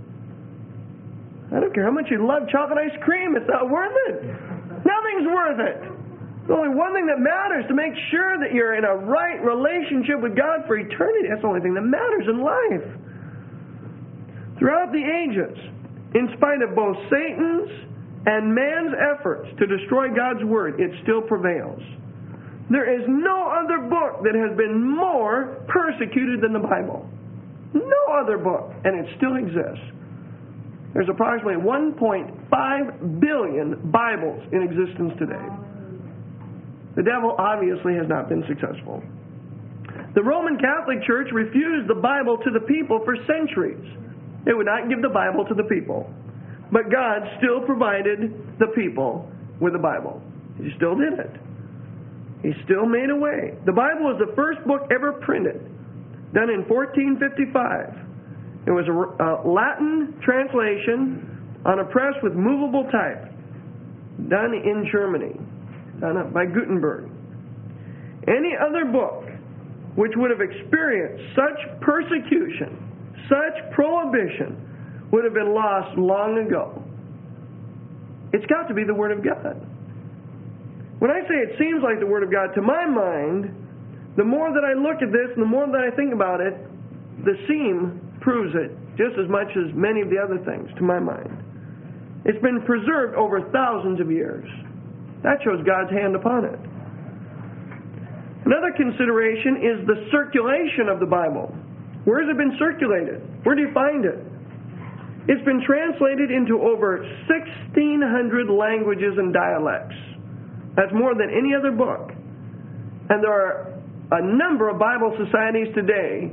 I don't care how much you love chocolate ice cream, it's not worth it. Nothing's worth it. There's only one thing that matters, to make sure that you're in a right relationship with God for eternity. That's the only thing that matters in life. Throughout the ages, in spite of both Satan's and man's efforts to destroy God's Word, it still prevails. There is no other book that has been more persecuted than the Bible. No other book, and it still exists. There's approximately 1.5 billion Bibles in existence today. The devil obviously has not been successful. The Roman Catholic Church refused the Bible to the people for centuries. It would not give the Bible to the people. But God still provided the people with the Bible. He still did it. He still made a way. The Bible was the first book ever printed, done in 1455. It was a Latin translation on a press with movable type, done in Germany, done by Gutenberg. Any other book which would have experienced such persecution, such prohibition, would have been lost long ago. It's got to be the Word of God. When I say it seems like the Word of God, to my mind, the more that I look at this and the more that I think about it, the seam proves it just as much as many of the other things, to my mind. It's been preserved over thousands of years. That shows God's hand upon it. Another consideration is the circulation of the Bible. Where has it been circulated? Where do you find it? It's been translated into over 1,600 languages and dialects. That's more than any other book. And there are a number of Bible societies today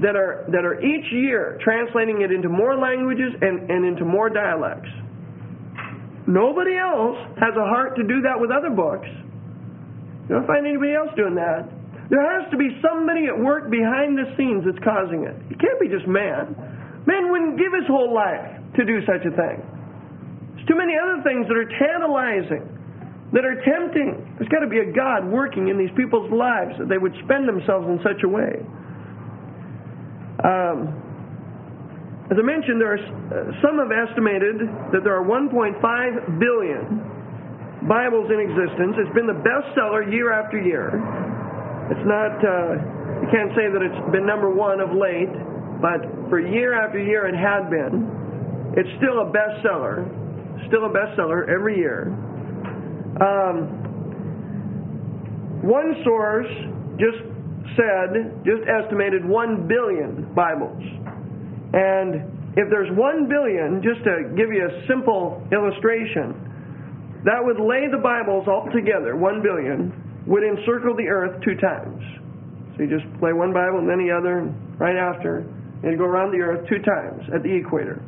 that are each year translating it into more languages and into more dialects. Nobody else has a heart to do that with other books. You don't find anybody else doing that. There has to be somebody at work behind the scenes that's causing it. It can't be just man. Man wouldn't give his whole life to do such a thing. There's too many other things that are tantalizing, that are tempting. There's got to be a God working in these people's lives that they would spend themselves in such a way. As I mentioned, some have estimated that there are 1.5 billion Bibles in existence. It's been the bestseller year after year. It's not, you can't say that it's been number one of late, but for year after year it had been. It's still a bestseller. Still a bestseller every year. One source just estimated 1 billion Bibles. And if there's 1 billion, just to give you a simple illustration, that would lay the Bibles all together, 1 billion, would encircle the earth 2 times. So you just lay one Bible and then the other, and right after, and you go around the earth 2 times at the equator.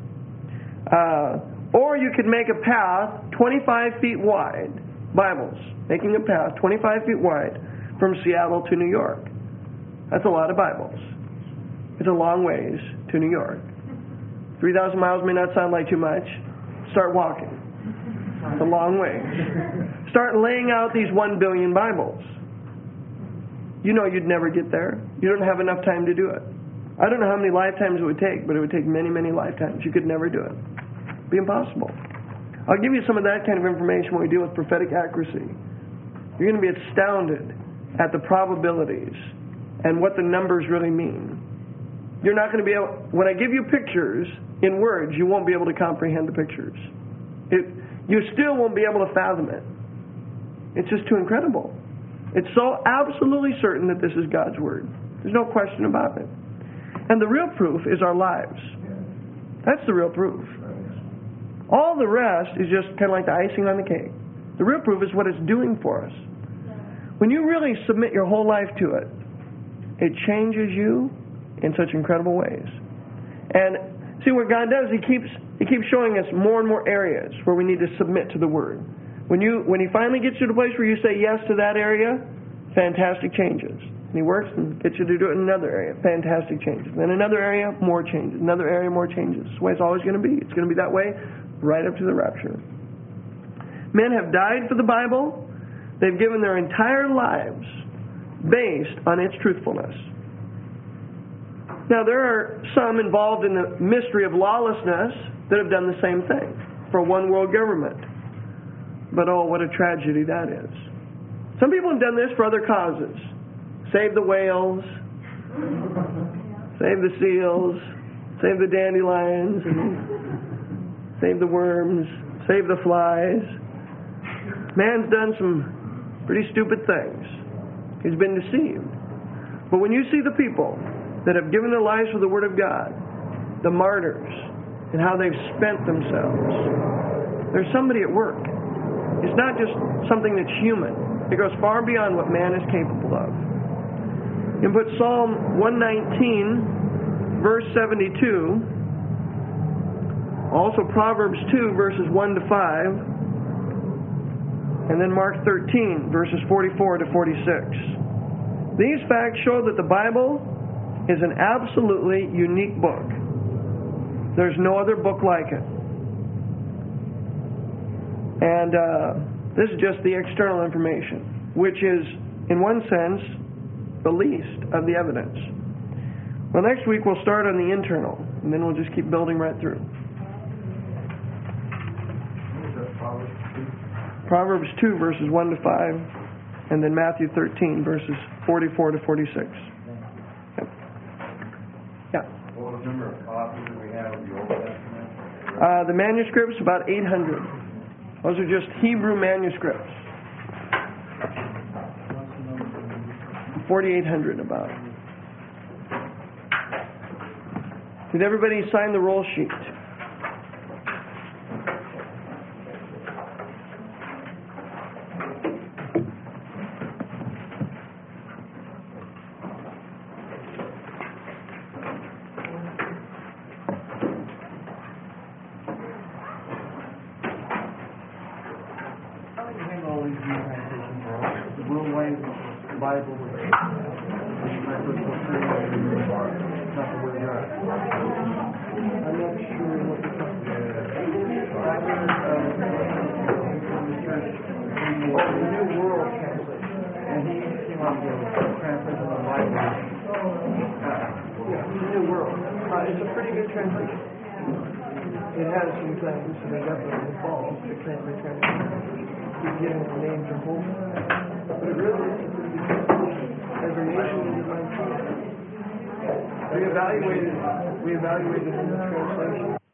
Or you could make a path 25 feet wide, Bibles, making a path 25 feet wide from Seattle to New York. That's a lot of Bibles. It's a long ways to New York. 3,000 miles may not sound like too much. Start walking. It's a long way. Start laying out these 1 billion Bibles. You know you'd never get there. You don't have enough time to do it. I don't know how many lifetimes it would take, but it would take many, many lifetimes. You could never do it. It'd be impossible. I'll give you some of that kind of information when we deal with prophetic accuracy. You're going to be astounded at the probabilities and what the numbers really mean. You're not going to be able, when I give you pictures in words, you won't be able to comprehend the pictures. You still won't be able to fathom it. It's just too incredible. It's so absolutely certain that this is God's Word. There's no question about it. And the real proof is our lives. That's the real proof. All the rest is just kind of like the icing on the cake. The real proof is what it's doing for us. When you really submit your whole life to it, it changes you in such incredible ways. And see what God does, He keeps showing us more and more areas where we need to submit to the Word. When He finally gets you to the place where you say yes to that area, fantastic changes. And He works and gets you to do it in another area, fantastic changes. Then another area, more changes. Another area, more changes. It's the way it's always going to be. It's going to be that way right up to the rapture. Men have died for the Bible. They've given their entire lives based on its truthfulness. Now, there are some involved in the mystery of lawlessness that have done the same thing for one world government. But oh, what a tragedy that is. Some people have done this for other causes. Save the whales, save the seals, save the dandelions, save the worms, save the flies. Man's done some pretty stupid things. He's been deceived. But when you see the people that have given their lives for the Word of God, the martyrs, and how they've spent themselves, there's somebody at work. It's not just something that's human. It goes far beyond what man is capable of. You can put Psalm 119, verse 72, also Proverbs 2, verses 1 to 5, and then Mark 13, verses 44 to 46. These facts show that the Bible is an absolutely unique book. There's no other book like it. And this is just the external information, which is, in one sense, the least of the evidence. Well, next week we'll start on the internal, and then we'll just keep building right through. Proverbs 2, verses 1 to 5, and then Matthew 13, verses 44 to 46. Yep. Yeah. What was the number of copies that we have of the Old Testament? The manuscripts, about 800. Those are just Hebrew manuscripts. 4,800 about. Did everybody sign the roll sheet? Bible was my personal experience, not the Word of God. I'm not sure what the the New World Translation, and he came up with translating the Bible. The New World. It's a pretty good translation. It has some things that are definitely false. It can't be translated. He's giving the name Jehovah. But it really is a pretty good translation. As a nation, we might try. We evaluated the translation.